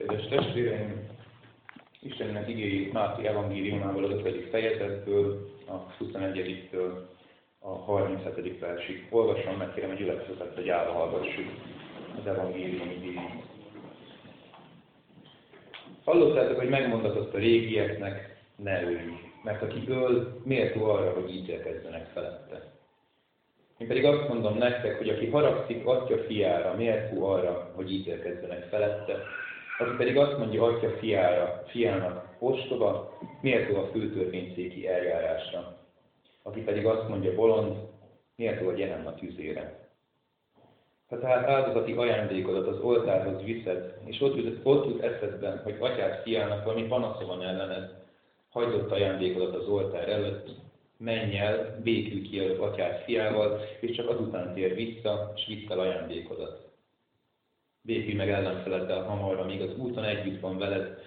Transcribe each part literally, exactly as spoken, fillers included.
Kedves testvéreim, Istennek igéi Máté evangéliumából az ötödik fejezetből, a huszonegyedik-től a harminchetedik versig. Olvasom, meg kérem a gyülekezetet, hogy állva hallgassuk az evangélium igéit. Hallottátok, hogy megmondatott a régieknek, ne ölj, mert aki öl, méltó arra, hogy ítélkezzenek felette. Én pedig azt mondom nektek, hogy aki haragszik atya fiára, méltó arra, hogy ítélkezzenek felette, aki pedig azt mondja atya fiára, fiának, ostoba, méltó a főtörvényszéki eljárásra. Aki pedig azt mondja bolond, méltó a Gehenna tüzére. Ha tehát áldozati ajándékodat az oltárhoz viszed, és ott jut, ott jut eszedben, hogy atyád fiának valami panasza van ellened, hagyd ott ajándékodat az oltár előtt, menj el, békülj ki az atyád fiával, és csak azután tér vissza, és vidd el ajándékodat. Békülj meg ellenfeleddel hamarra, míg az úton együtt van veled,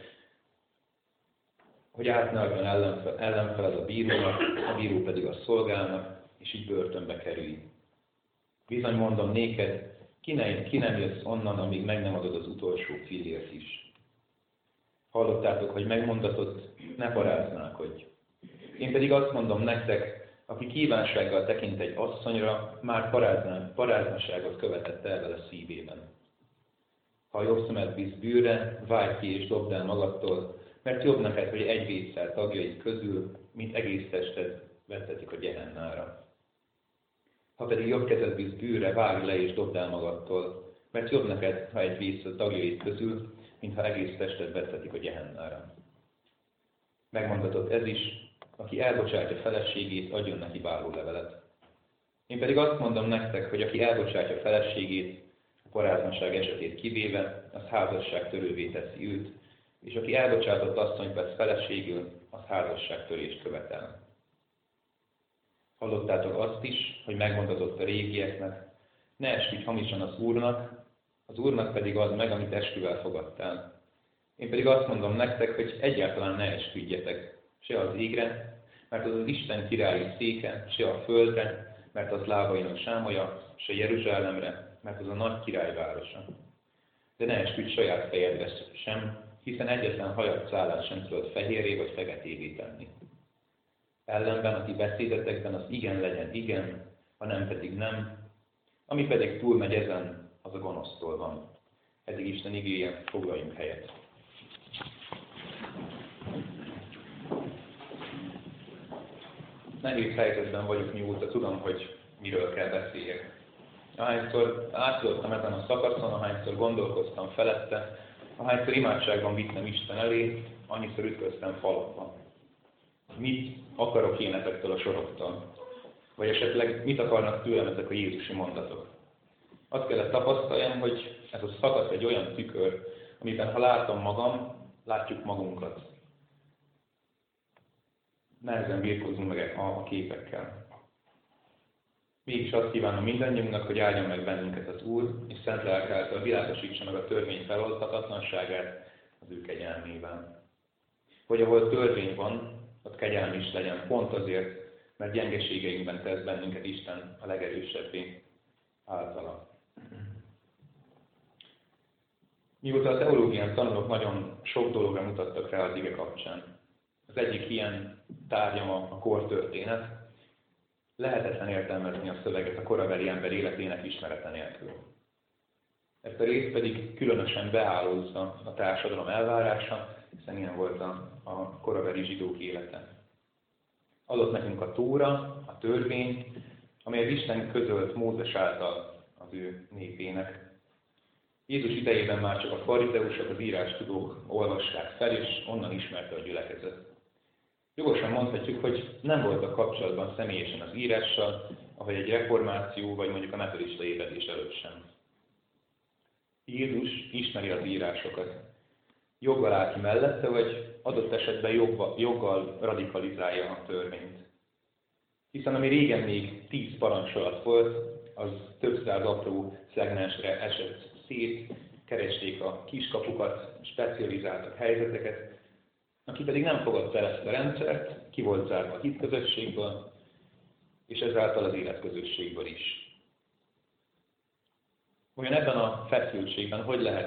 hogy át ne adjon ellenfeled a bírónak, a bíró pedig a szolgálnak, és így börtönbe kerülj. Bizony mondom néked, ki, ne, ki nem jössz onnan, amíg meg nem adod az utolsó fillért is. Hallottátok, hogy megmondatott, ne paráználkodj. Én pedig azt mondom nektek, aki kívánsággal tekint egy asszonyra, már paráznaságot követett el vele szívében. Ha a jobb szemed visz bűnre, válj ki és dobd el magadtól, mert jobb neked, hogy egy vétszer tagjaid közül, mint egész tested vettetik a Gehennára. Ha pedig jobb kezed visz bűnre, vágj le és dobd el magadtól, mert jobb neked, ha egy vétszer tagjaid közül, mintha egész tested vettetik a Gehennára. Megmondatott ez is, aki elbocsátja feleségét, adjon neki vállólevelet. Én pedig azt mondom nektek, hogy aki elbocsátja feleségét, a paráznaság esetét kivéve, az házasságtörővé teszi őt, és aki elbocsátott asszonyt vesz feleségül, az házasságtörést követel. Hallottátok azt is, hogy megmondatott a régieknek, ne esküdj hamisan az Úrnak, az Úrnak pedig add meg, amit esküvel fogadtál. Én pedig azt mondom nektek, hogy egyáltalán ne esküdjetek, se az égre, mert az az Isten királyi széke, se a földre, mert az lábainak sámolya, se Jeruzsálemre, mert az a nagy király városa. De ne esküdj saját fejedre sem, hiszen egyetlen hajad szállát sem tudod fehérré vagy feketévé tenni. Ellenben a ti beszédetekben az igen legyen igen, ha nem pedig nem, ami pedig túlmegy ezen, az a gonosztól van. Eddig Isten igéje, foglaljunk helyet. Nehéz helyzetben vagyok, mióta tudom, hogy miről kell beszéljek. Ahányszor átszóltam ezen a szakaszon, ahányszor gondolkoztam felette, ahányszor imádságban vittem Isten elé, annyiszor ütköztem falakban. Mit akarok én ezektől a soroktól? Vagy esetleg mit akarnak tőlem ezek a jézusi mondatok? Azt kellett tapasztaljam, hogy ez a szakasz egy olyan tükör, amiben ha látom magam, látjuk magunkat. Nehezen birkózunk meg a képekkel. Mégis azt kívánom mindannyiunknak, hogy áldjon meg bennünket az Úr, és szent lelke által világosítsa meg a törvény feloldhatatlanságát az ő kegyelmével. Hogy ahol törvény van, ott kegyelem is legyen, pont azért, mert gyengeségeinkben tesz bennünket Isten a legerősebbé általa. Mióta a teológián tanulok, nagyon sok dologra mutattak rá az ige kapcsán. Az egyik ilyen tárgyam a kortörténet. Lehetetlen értelmezni a szöveget a korabeli ember életének ismerete nélkül. Ezt a részt pedig különösen beállózza a társadalom elvárása, hiszen ilyen volt a, a korabeli zsidók élete. Adott nekünk a Tóra, a törvény, amelyet Isten közölt Mózes által az ő népének. Jézus idejében már csak a farizeusok, az írástudók olvasták fel, és onnan ismerte a gyülekezet. Jogosan mondhatjuk, hogy nem voltak kapcsolatban személyesen az írással, ahogy egy reformáció, vagy mondjuk a metodista ébredés előtt sem. Jézus ismeri az írásokat. Joggal áll ki mellette, vagy adott esetben joggal, joggal radikalizálja a törvényt. Hiszen ami régen még tíz parancsolat volt, az több száz apró szegmensre esett szét, keresték a kiskapukat, specializáltak helyzeteket. Aki pedig nem fogadta el ezt a rendszert, ki volt zárva a hitközösségből, és ezáltal az életközösségből is. Olyan ebben a feszültségben hogy lehet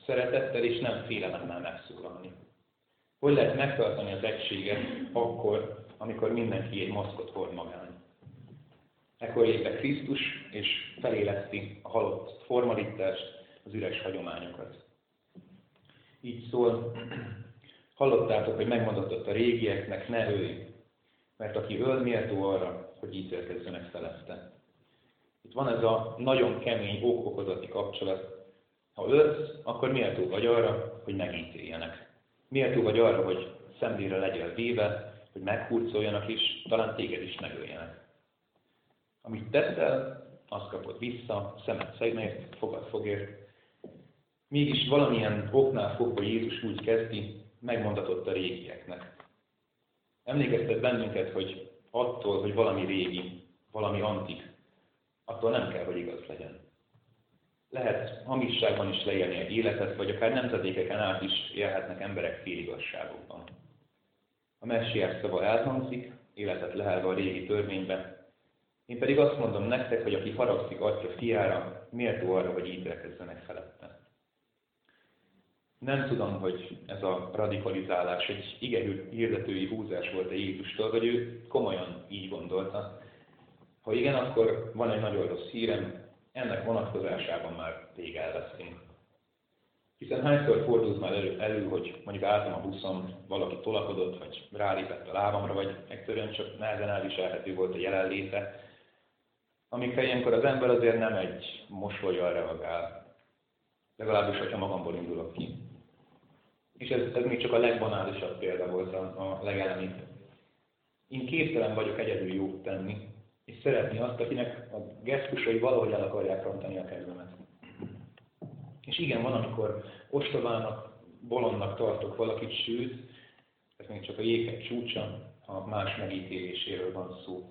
szeretettel és nem félelemmel megszólalni? Hogy lehet megtartani az egységet akkor, amikor mindenki egy maszkot hord magán? Ekkor lép be Krisztus, és feléleszti a halott formalitást, az üres hagyományokat. Így szól, hallottátok, hogy megmondatott a régieknek, ne ölj, mert aki öl, méltó arra, hogy ítélkezzenek felette. Itt van ez a nagyon kemény ok-okozati kapcsolat. Ha ölsz, akkor méltó vagy arra, hogy megítéljenek. Méltó vagy arra, hogy szemlére legyél véve, hogy meghurcoljanak is, talán téged is megöljenek. Amit teszel, azt kapod vissza, szemed szegmért, fogad fogért. Mégis valamilyen oknál fogva Jézus úgy kezdi, megmondatott a régieknek. Emlékeztet bennünket, hogy attól, hogy valami régi, valami antik, attól nem kell, hogy igaz legyen. Lehet hamisságban is leélni egy életet, vagy akár nemzedékeken át is élhetnek emberek féligazságokban. A messiás szava elhangzik, életet lehelve a régi törvényben. Én pedig azt mondom nektek, hogy aki haragszik atya fiára, méltó arra, hogy ítélkezzenek felette. Nem tudom, hogy ez a radikalizálás egy ige hirdetői húzás volt-e Jézustól, vagy ő komolyan így gondolta. Ha igen, akkor van egy nagyon rossz hírem, ennek vonatkozásában már rég elvesztünk. Hiszen hányszor fordult már elő, elő, hogy mondjuk álltam a buszon, valaki tolakodott, vagy rálépett a lábamra, vagy egyszerűen csak nehezen elviselhető volt a jelenléte, amikre ilyenkor az ember azért nem egy mosollyal reagál. Legalábbis, hogyha magamból indulok ki. És ez, ez még csak a legbanálisabb példa volt, a, a legelemibb. Én képtelen vagyok egyedül jót tenni, és szeretni azt, akinek a gesztusai valahogy el akarják rontani a kedvemet. És igen, van, amikor ostobának, bolondnak tartok valakit, sőt, ez még csak a jéghegy csúcsa, ha más megítéléséről van szó.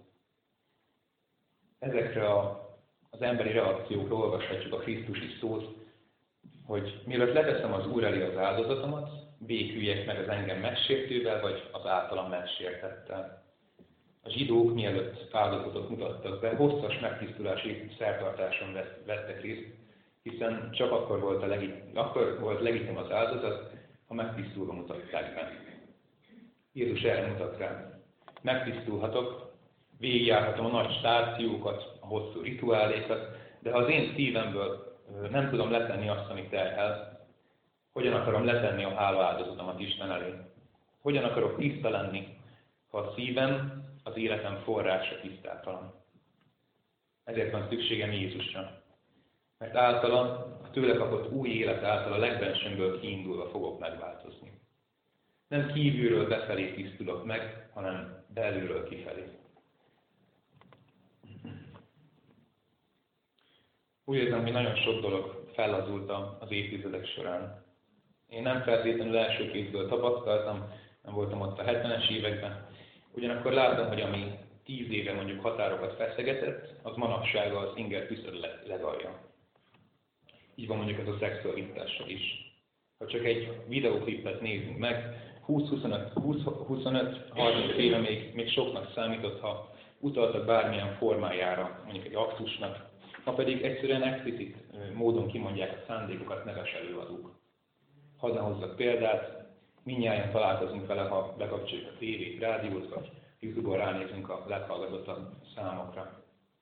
Ezekre a, az emberi reakciókra olvashatjuk a Krisztusi szót, hogy mielőtt leteszem az Úr elé az áldozatomat, béküljek meg az engem megsértővel, vagy az általam megsértettel. A zsidók mielőtt áldozatot mutattak be, hosszas megtisztulási szertartáson vettek részt, hiszen csak akkor volt, a legit, akkor volt legitim az áldozat, ha megtisztulva mutatták be. Jézus erre mutat rá. Megtisztulhatok, végigjárhatom a nagy stációkat, a hosszú rituálékat, de ha az én szívemből nem tudom letenni azt, amit terhel, hogyan akarom letenni a hálaáldozatomat Isten elé? Hogyan akarok tiszta lenni, ha a szívem, az életem forrása tisztátalan? Ezért van szükségem Jézusra. Mert általa, a tőle kapott új élet által a legbensőmből kiindulva fogok megváltozni. Nem kívülről befelé tisztulok meg, hanem belülről kifelé. Úgy érzem, hogy nagyon sok dolog fellazult az évtizedek során. Én nem feltétlenül első kézből tapasztaltam, nem voltam ott a hetvenes években. Ugyanakkor láttam, hogy ami tíz éve mondjuk határokat feszegetett, az manapság az inger küszöb legalja. Így van mondjuk ez a szexualitással is. Ha csak egy videóklipet nézzünk meg, húsz-huszonöt-harminc éve még, még soknak számított, ha utaltak bármilyen formájára, mondjuk egy aktusnak, ha pedig egyszerűen explicit módon kimondják a szándékokat neves előadók. Hadd ne hozzak példát, mindnyájan találkozunk vele, ha bekapcsoljuk a tévét, rádiót, vagy YouTube-on ránézünk a leghallgatottabb számokra.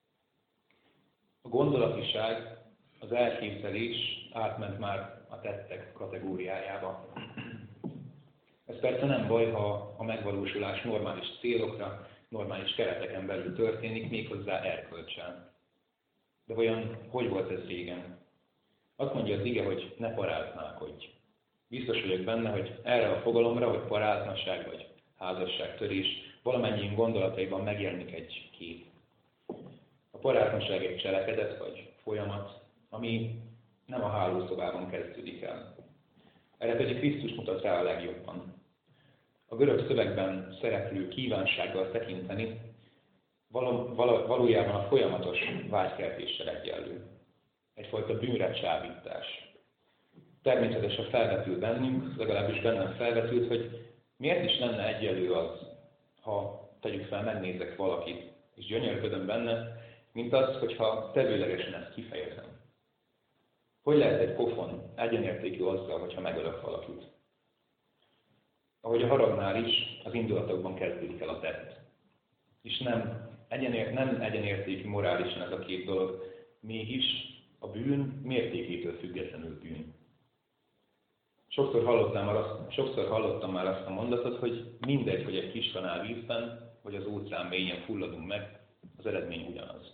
A gondolatiság, az elképzelés átment már a tettek kategóriájába. Ez persze nem baj, ha a megvalósulás normális célokra, normális kereteken belül történik, méghozzá erkölcsen. De vajon hogy volt ez régen? Azt mondja az ige, hogy ne paráználkodj. Biztos vagyok benne, hogy erre a fogalomra, hogy paráznaság vagy házasságtörés valamennyi gondolataiban megjelenik egy kép. A paráznaság egy cselekedet vagy folyamat, ami nem a hálószobában kezdődik el. Erre pedig Krisztus mutat rá a legjobban. A görög szövegben szereplő kívánsággal tekinteni való, való, valójában a folyamatos vágykeltéssel egyenlő. Egyfajta bűnre csábítás. Természetesen felvetül bennünk, legalábbis bennem felvetült, hogy miért is lenne egyenlő az, ha tegyük fel, megnézek valakit, és gyönyörködöm benne, mint az, hogyha tevőlegesen ezt kifejezem. Hogy lehet egy pofon egyenértékű azzal, hogyha megölök valakit? Ahogy a haragnál is, az indulatokban kezdődik el a tett. És nem, egyenér, nem egyenértékű morálisan ez a két dolog, mégis a bűn mértékétől függetlenül bűn. Sokszor hallottam, már azt, sokszor hallottam már azt a mondatot, hogy mindegy, hogy egy kis kanál vízben, vagy az óceán mélyen fulladunk meg, az eredmény ugyanaz.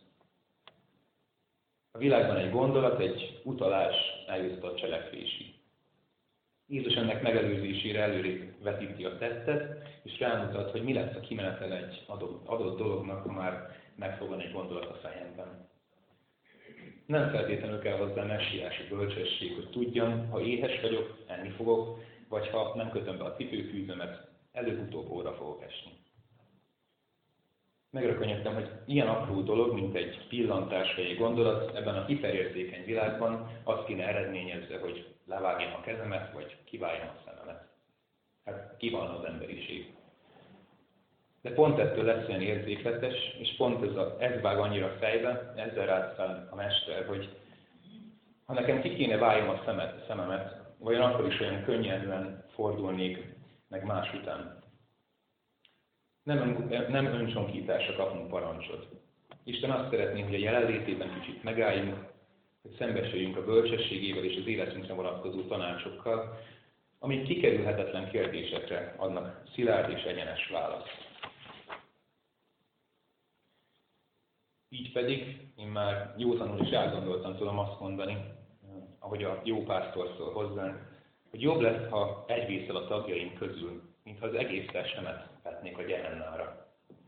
A világban egy gondolat, egy utalás eljut a cselekvésig. Jézus ennek megelőzésére előrébb vetíti a tettet, és rámutat, hogy mi lesz a kimenetel egy adott, adott dolognak, ha már megfogan egy gondolat a fejemben. Nem feltétlenül kell hozzá messiási bölcsesség, hogy tudjam, ha éhes vagyok, enni fogok, vagy ha nem kötöm be a cipőfűzőmet, előbb-utóbb óra fogok esni. Megrökönyödtem, hogy ilyen apró dolog, mint egy pillantás vagy egy gondolat, ebben a hiperérzékeny világban azt kéne eredményezze, hogy levágjam a kezemet, vagy kiváljam a szememet. Hát ki van az emberiség. De pont ettől lesz olyan érzékletes, és pont ez, a, ez vág annyira fejbe, ezzel rád fel a mester, hogy ha nekem ki kéne váljam a szemet, szememet, vajon akkor is olyan könnyedben fordulnék meg más után. Nem, nem öncsonkításra kapunk parancsot. Isten azt szeretné, hogy a jelenlétében kicsit megálljunk, hogy szembesüljünk a bölcsességével és az életünkre vonatkozó tanácsokkal, amik kikerülhetetlen kérdésekre adnak szilárd és egyenes választ. Így pedig, én már józanul is elgondoltam, tudom azt mondani, ahogy a jó pásztor szól hozzánk, hogy jobb lesz, ha egy a tagjaim közül, mintha az egész testemet vetnék a gyehennára.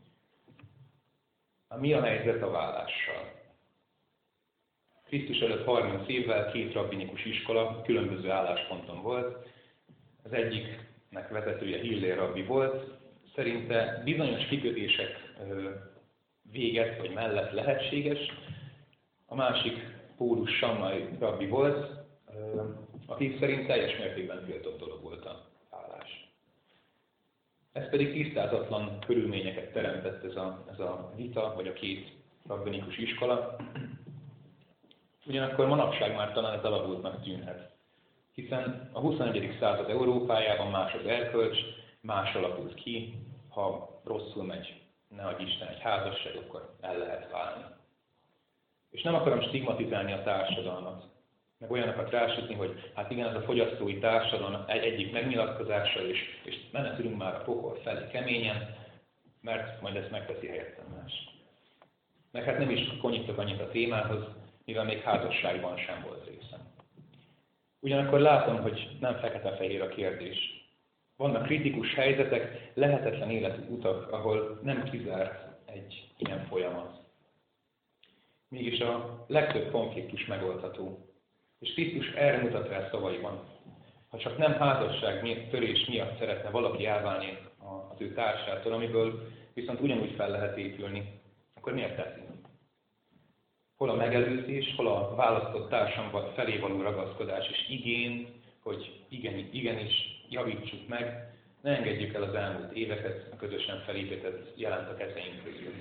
Mi a helyzet a vállással? Krisztus előtt harminc évvel két rabbinikus iskola különböző állásponton volt. Az egyiknek vezetője Hillel rabbi volt. Szerinte bizonyos kikötések véget vagy mellett lehetséges. A másik pólus Sammai rabbi volt, aki szerint teljes mértékben tiltott dolog volt a vállás. Ez pedig tisztázatlan körülményeket teremtett ez a, ez a vita, vagy a két rabbinikus iskola. Ugyanakkor manapság már talán ez elavultnak tűnhet. Hiszen a huszonegyedik század Európájában más az erkölcs, más alakult ki, ha rosszul megy, ne adj Isten, egy házasság, akkor el lehet válni. És nem akarom stigmatizálni a társadalmat, meg olyanokat rásütni, hogy hát igen, ez a fogyasztói társadalom egy egyik megnyilatkozása, és, és menekülünk már a pokol felé keményen, mert majd ezt megteszi helyettem más. Meg hát nem is konyítok annyit a témához, mivel még házasságban sem volt részem. Ugyanakkor látom, hogy nem fekete-fehér a kérdés. Vannak kritikus helyzetek, lehetetlen életű utak, ahol nem kizárt egy ilyen folyamat. Mégis a legtöbb konfliktus megoldható. És Krisztus erre mutat rá szavaiban. Ha csak nem házasság törés miatt szeretne valaki elválni az ő társától, amiből viszont ugyanúgy fel lehet épülni, akkor miért teszi? Hol a megelőzés, hol a választott társam felé való ragaszkodás és igény, hogy igen, igenis javítsuk meg, ne engedjük el az elmúlt éveket, a közösen felépített jelent a kezeink közül.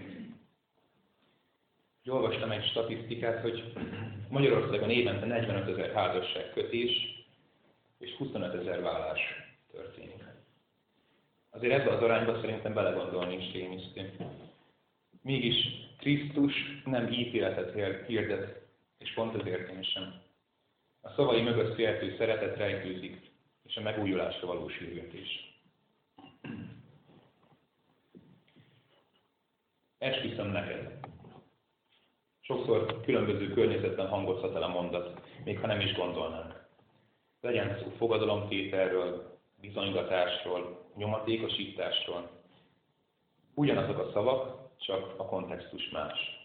Olvastam egy statisztikát, hogy Magyarországon évente negyvenetezer házasság kötés és huszonötezer vállás történik. Azért ebbe az arányba szerintem belegondolni is rémisztő. Mégis Krisztus nem ítéletet hirdet, és pont ezért én sem. A szavai mögött féltő szeretet rejtőzik, és a megújulásra való sürgetés. Esküszöm neked. Sokszor különböző környezetben hangozhat el a mondat, még ha nem is gondolnánk. Legyen szó fogadalomtételről, bizonygatásról, nyomatékosításról. Ugyanazok a szavak, csak a kontextus más.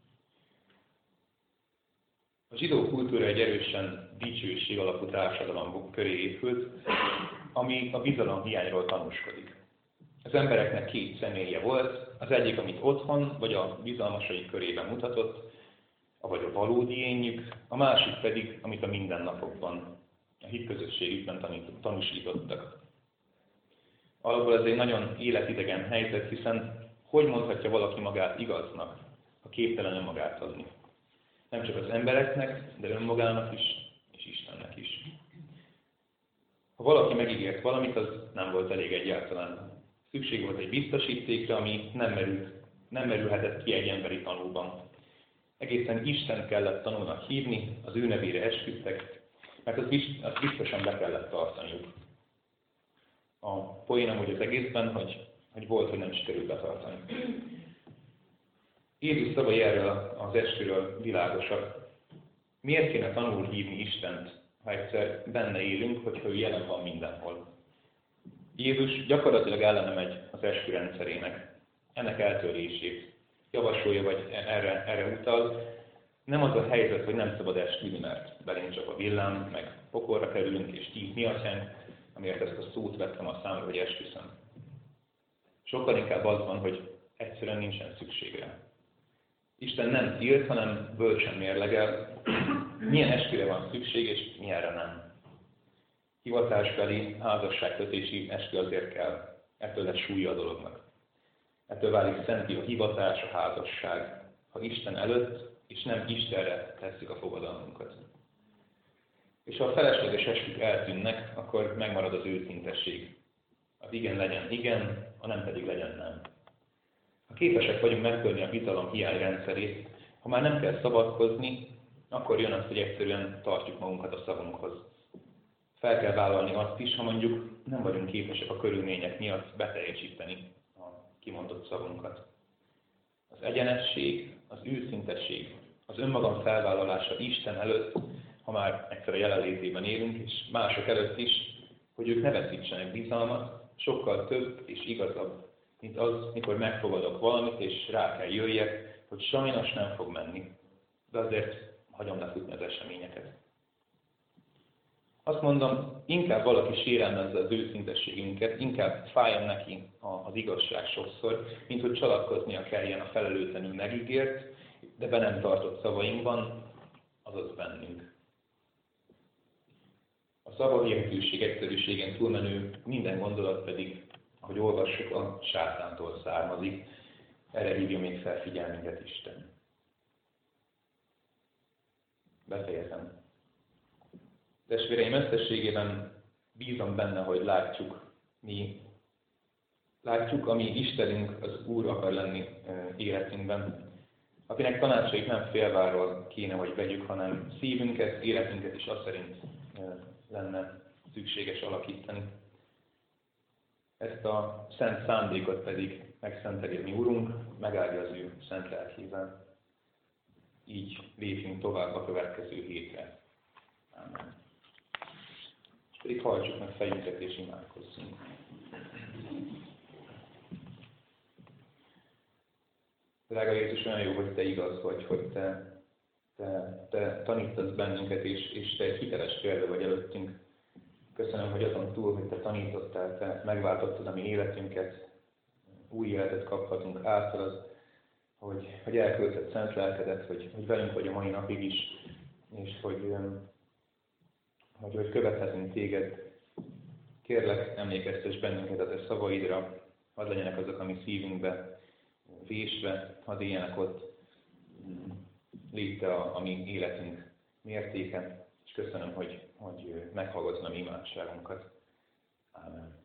A zsidó kultúra egy erősen dicsőség alapú társadalom köré épült, ami a bizalom hiányról tanúskodik. Az embereknek két személye volt, az egyik, amit otthon vagy a bizalmasaik körében mutatott, vagy a valódi énjük, a másik pedig, amit a mindennapokban, a hitközösségükben tanúsítottak. Alapból ez egy nagyon életidegen helyzet, hiszen hogy mondhatja valaki magát igaznak, ha képtelen önmagát adni? Nem csak az embereknek, de önmagának is, Istennek is. Ha valaki megígért valamit, az nem volt elég egyáltalán. Szükség volt egy biztosítékra, ami nem, merült, nem merülhetett ki egy emberi tanúban. Egészen Isten kellett tanúnak hívni, az ő nevére esküdtek, mert az biztosan be kellett tartaniuk. A poén amúgy az egészben, hogy, hogy volt, hogy nem sikerült betartani. Jézus szavai erről az esküről világosak. Miért kéne tanul hívni Istent, ha egyszer benne élünk, hogyha ő jelen van mindenhol? Jézus gyakorlatilag ellene megy az eskü rendszerének, ennek eltörlését. Javasolja, vagy erre, erre utal. Nem az a helyzet, hogy nem szabad esküdni, mert belénk csak a villám, meg pokolra kerülünk, és tíz mi atyánk, amiért ezt a szót vettem a számra, hogy esküszöm. Sokkal inkább az van, hogy egyszerűen nincsen szükségre. Isten nem tilt, hanem bölcsen mérlegel, milyen esküre van szükség, és milyenre nem. Hivatásbeli házasságkötési eskü azért kell, ettől lesz súlya a dolognak. Ettől válik szenté a hivatás, a házasság, ha Isten előtt, és nem Istenre tesszük a fogadalmunkat. És ha a felesleges eskük eltűnnek, akkor megmarad az őszintesség. Az igen legyen igen, a nem pedig legyen nem. Ha képesek vagyunk megtörni a bizalom hiány rendszerét, ha már nem kell szabadkozni, akkor jön az, hogy egyszerűen tartjuk magunkat a szavunkhoz. Fel kell vállalni azt is, ha mondjuk nem vagyunk képesek a körülmények miatt beteljesíteni a kimondott szavunkat. Az egyenesség, az őszintesség, az önmagam felvállalása Isten előtt, ha már egyszer a jelenlétében élünk, és mások előtt is, hogy ők ne veszítsenek bizalmat, sokkal több és igazabb, mint az, mikor megfogadok valamit, és rá kell jöjjek, hogy sajnos nem fog menni, de azért hagyom lefutni az eseményeket. Azt mondom, inkább valaki sérelmezze az őszintességünket, inkább fájjon neki az igazság sokszor, mint hogy csalatkoznia kelljen a felelőtlenül megígért, de be nem tartott szavainkban, azaz bennünk. A szavahihetőség egyszerűségen túlmenő minden gondolat pedig, ahogy olvassuk, a sátántól származik. Erre hívja még fel figyelmünket Isten. Befejezem. Testvéreim, összességében bízom benne, hogy látjuk, mi látjuk, ami Istenünk, az Úr akar lenni életünkben, akinek tanácsait nem félváról kéne, hogy vegyük, hanem szívünket, életünket is azt szerint lenne szükséges alakítani. Ezt a szent szándékot pedig megszenteli a mi Úrunk, megáldja az ő szent lelkével. Így lépjünk tovább a következő hétre. Amen. És pedig hajtsuk meg fejünket és imádkozzunk. Drága Jézus, olyan jó, hogy Te igaz vagy, hogy Te, te, te tanítasz bennünket, és, és Te egy hiteles példa vagy előttünk. Köszönöm, hogy azon túl, hogy Te tanítottál, Te megváltottad a mi életünket, új életet kaphatunk általad, hogy, hogy elköltött szent lelkedet, hogy, hogy velünk vagy a mai napig is, és hogy, hogy, hogy követhetünk Téged. Kérlek, emlékeztes bennünket a Te szavaidra, hadd legyenek azok a mi szívünkbe vésve, hadd éljenek ott, légy Te a, a mi életünk mértéke, és köszönöm, hogy, hogy meghallgatod a mi imádságunkat. Ámen.